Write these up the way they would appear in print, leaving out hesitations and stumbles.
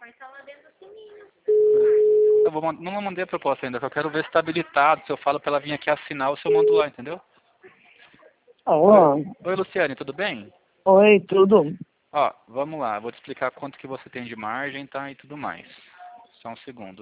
Não mandei a proposta ainda, que eu quero ver se está habilitado. Se eu falo para ela vir aqui assinar, ou se eu mando lá, entendeu? Alô? Oi, Luciane, tudo bem? Oi, tudo? Ó, vamos lá, vou te explicar quanto que você tem de margem, tá, e tudo mais. Só um segundo.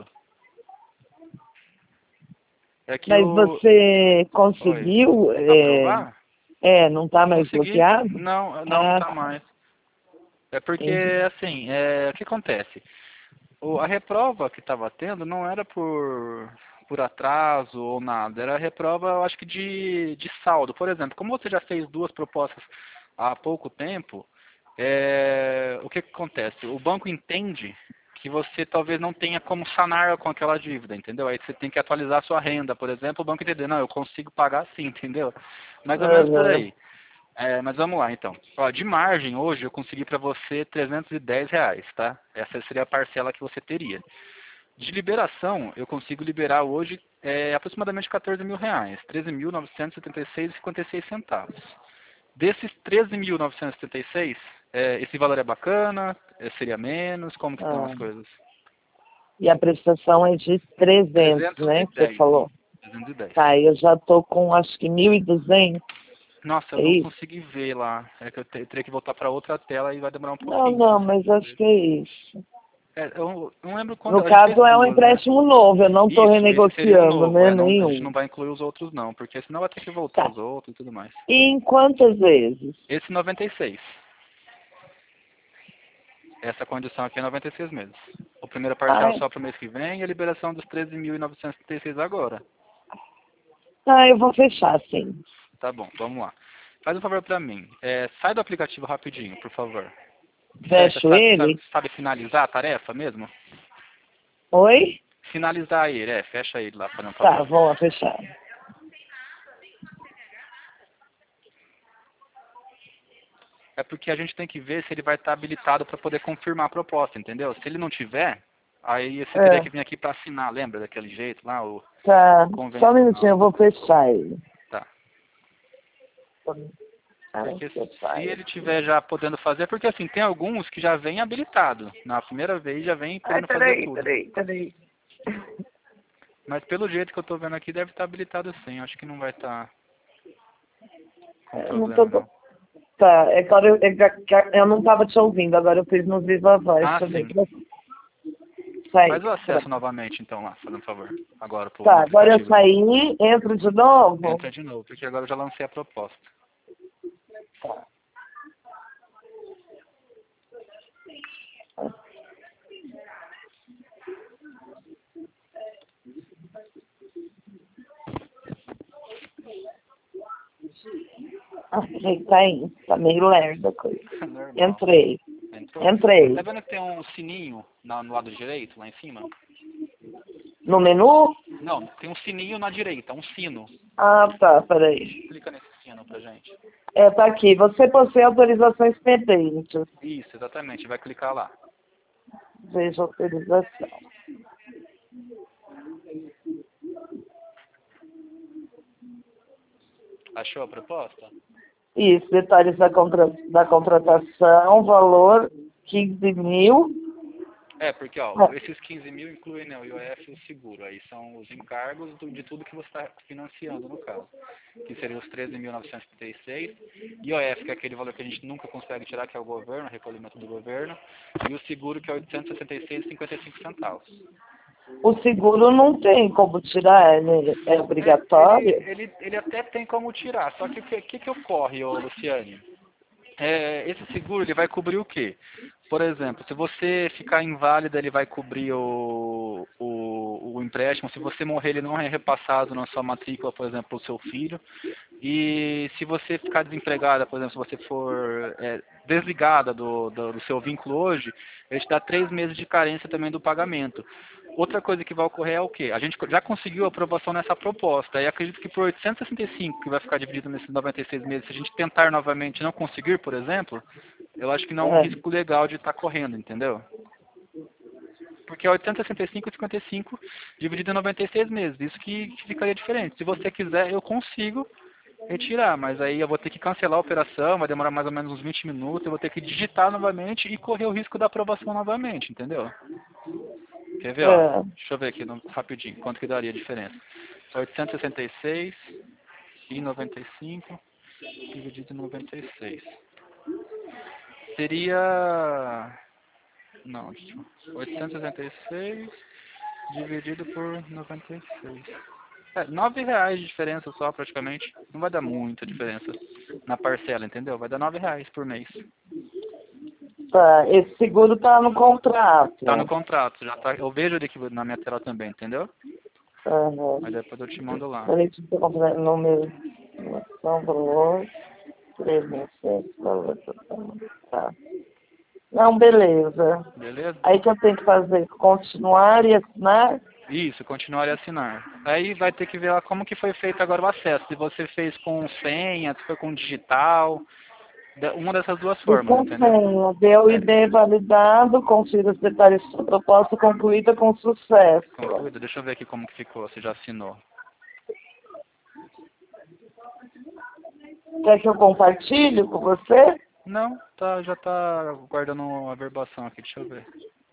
É que Mas o... você Oi. conseguiu? Aprovar? Não tá mais Consegui? bloqueado? Não, não Ah, tá mais. É porque, entendi. assim, o que acontece? A reprova que estava tendo não era por atraso ou nada, era a reprova, eu acho que de saldo. Por exemplo, como você já fez duas propostas há pouco tempo, o que acontece? O banco entende que você talvez não tenha como sanar com aquela dívida, entendeu? Aí você tem que atualizar a sua renda, por exemplo, o banco entender, não, eu consigo pagar sim, entendeu? Mais ou menos por Aham. aí. Mas vamos lá, então. Ó, de margem, hoje, eu consegui para você R$ 310, tá? Essa seria a parcela que você teria. De liberação, eu consigo liberar hoje aproximadamente R$ 14.000, 13.976,56 centavos. Desses 13.976, esse valor é bacana? Seria menos? Como que estão as Ah, coisas? e a prestação é de 300, Trezentos né? e Que você dez, falou. 310. Tá, eu já tô com acho que 1.200. Nossa, eu É não isso? consegui ver lá. É que eu teria que voltar para outra tela e vai demorar um Não, pouquinho para não, conseguir mas acho ver. que é isso. Eu não lembro quando No a gente fez caso é um duas, né? empréstimo novo, eu não tô Isso, esse seria um renegociando, novo. né? Não, a gente Nenhum. não vai incluir os outros não, porque senão vai ter que voltar Tá. os outros e tudo mais. E em quantas vezes? Esse 96. Essa condição aqui é 96 meses. O primeiro parcela Ah, só para o mês que vem e a liberação dos 13.936 agora. eu vou fechar, sim. Tá bom, vamos lá. Faz um favor para mim. Sai do aplicativo rapidinho, por favor. Fecha. Fecho ele? Sabe finalizar a tarefa mesmo? Oi? Finalizar ele, fecha ele lá, por Tá, favor. vou lá fechar. É porque a gente tem que ver se ele vai estar habilitado para poder confirmar a proposta, entendeu? Se ele não tiver, aí você teria É, que vir aqui para assinar, lembra daquele jeito lá, o tá. Só um minutinho, convencional. eu vou fechar ele. Tá. Ah, Porque se fechar ele. ele tiver já podendo fazer, porque assim, tem alguns que já vem habilitado. Na primeira vez já vem Ai, podendo fazer peraí, tudo. peraí, peraí. Mas pelo jeito que eu tô vendo aqui, deve estar habilitado sim. Acho que não vai estar com Eu não tô... problema não. Tá, é claro, eu não tava te ouvindo, agora eu fiz no Viva Voz Ah, também. sim. Sai. Faz o acesso novamente então lá, fazendo um favor. Agora no Tá, agora eu aplicativo aí. saí, entro de novo. Entra de novo, porque agora eu já lancei a proposta. Tá aí, tá meio lerda a coisa. Normal. Entrei, Entrou? entrei. Tá vendo que tem um sininho no lado direito, lá em cima? No menu? Não, tem um sininho na direita, um sino. Ah, tá, peraí. Clica nesse sino pra gente. Tá aqui, você possui autorizações pendentes. Isso, exatamente, vai clicar lá. Veja autorização. Achou a proposta? Isso, detalhes da contratação, valor 15.000. Porque Ah, esses 15.000 incluem, né, o IOF e o seguro. Aí são os encargos de tudo que você está financiando, no caso. Que seriam os 13.936. IOF, que é aquele valor que a gente nunca consegue tirar, que é o governo, o recolhimento do governo. E o seguro, que é 866,55 centavos. O seguro não tem como tirar, ele é obrigatório? Ele até tem como tirar, só que o que ocorre, ô Luciane? Esse seguro ele vai cobrir o quê? Por exemplo, se você ficar inválido, ele vai cobrir o empréstimo. Se você morrer, ele não é repassado na sua matrícula, por exemplo, para o seu filho. E se você ficar desempregada, por exemplo, se você for desligada do seu vínculo hoje, ele te dá 3 meses de carência também do pagamento. Outra coisa que vai ocorrer é o quê? A gente já conseguiu aprovação nessa proposta, e acredito que por 865, que vai ficar dividido nesses 96 meses, se a gente tentar novamente e não conseguir, por exemplo, eu acho que não é um É. risco legal de estar correndo, entendeu? Porque é 865,55 dividido em 96 meses, isso que ficaria diferente. Se você quiser, eu consigo retirar, mas aí eu vou ter que cancelar a operação, vai demorar mais ou menos uns 20 minutos, eu vou ter que digitar novamente e correr o risco da aprovação novamente, entendeu? Quer ver, ó? É. Deixa eu ver aqui rapidinho, quanto que daria a diferença. 866,95 dividido em 96. Seria... Não, 866 dividido por 96. É, R$ 9 de diferença só, praticamente. Não vai dar muita diferença na parcela, entendeu? Vai dar R$ 9 por mês. Tá, esse seguro tá no contrato. Tá no contrato, já tá. Eu vejo ele aqui na minha tela também, entendeu? Aham. Aí depois eu te mando lá. Peraí, deixa eu comprar o número. São valor. 3.600, valor total. Tá. Não, beleza. Beleza? Aí que eu tenho que fazer, continuar e assinar? Isso, continuar e assinar. Aí vai ter que ver lá como que foi feito agora o acesso. Se você fez com senha, se foi com digital. Uma dessas duas formas, entendeu? Desempenho, deu ID validado, confira os detalhes da proposta concluída com sucesso. Concluído. Deixa eu ver aqui como que ficou, se já assinou. Quer que eu compartilhe com você? Não, tá, já tá guardando a verbação aqui, deixa eu ver.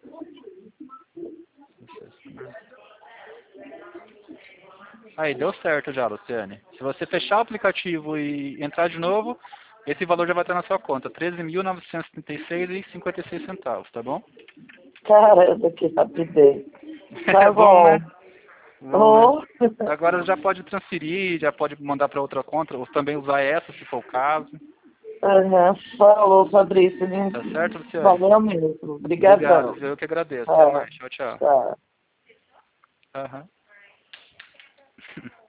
Aí, deu certo já, Luciane. Se você fechar o aplicativo e entrar de novo, esse valor já vai estar na sua conta, R$ 13.936,56, tá bom? Caramba, que rapidez. Tá É bom, bom. né? Bom, né? Oh. Agora já pode transferir, já pode mandar para outra conta, ou também usar essa, se for o caso. Aham. Falou, Fabrício. Tá certo, Luciane? Valeu mesmo. Obrigado, Obrigadão. eu que agradeço. Até Tchau. mais. Tchau, tchau. Tchau. Aham.